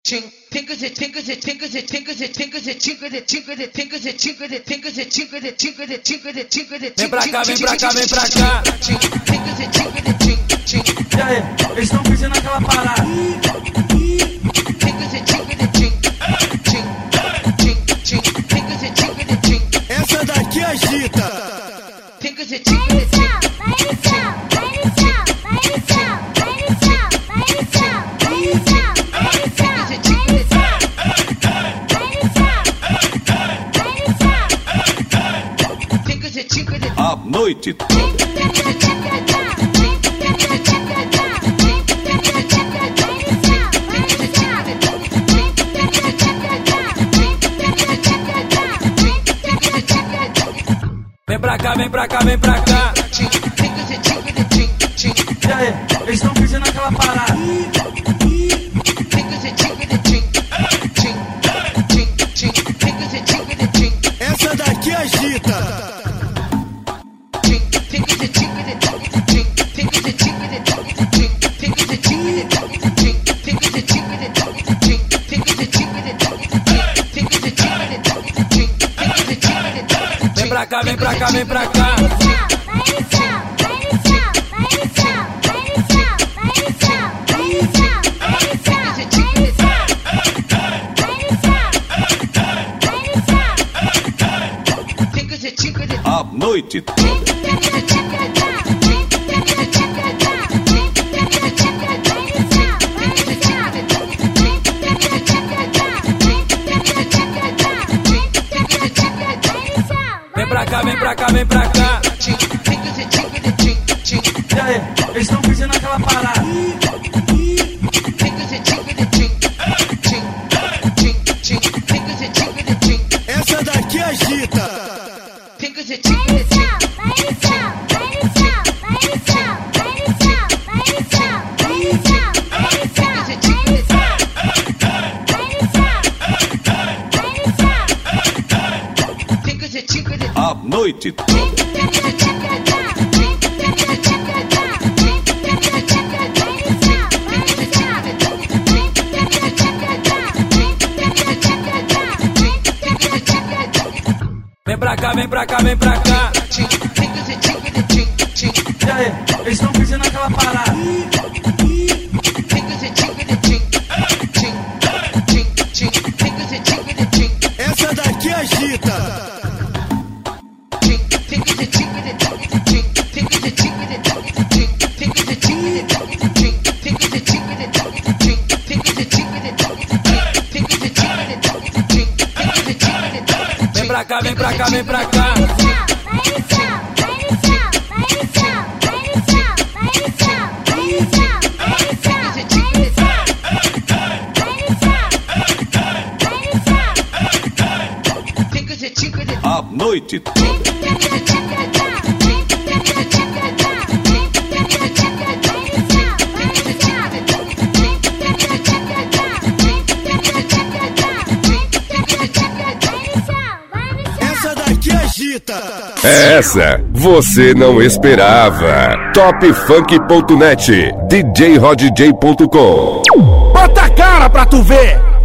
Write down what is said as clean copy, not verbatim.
Vem pra cá, vem pra cá, vem pra cá. E aí, eles estão pedindo aquela parada. Essa daqui agita. A noite toda. Vem pra cá, vem pra cá, vem pra cá. E aí, eles estão pedindo aquela parada. Essa daqui agita. Vem pra cá, vem pra cá, vem pra cá. A noite toda. Vem pra cá, vem pra cá, vem pra cá. E aí, eles estão pedindo aquela parada. Essa daqui agita. A noite toda. Vem pra cá, vem pra cá, vem pra cá. E aí, eles estão pedindo aquela parada. Essa daqui agita. Vem pra cá, vem pra cá, vem pra cá. A noite toda. Essa daqui agita. Essa você não esperava. Topfunk.net, djrodj.com. Bota a cara pra tu ver.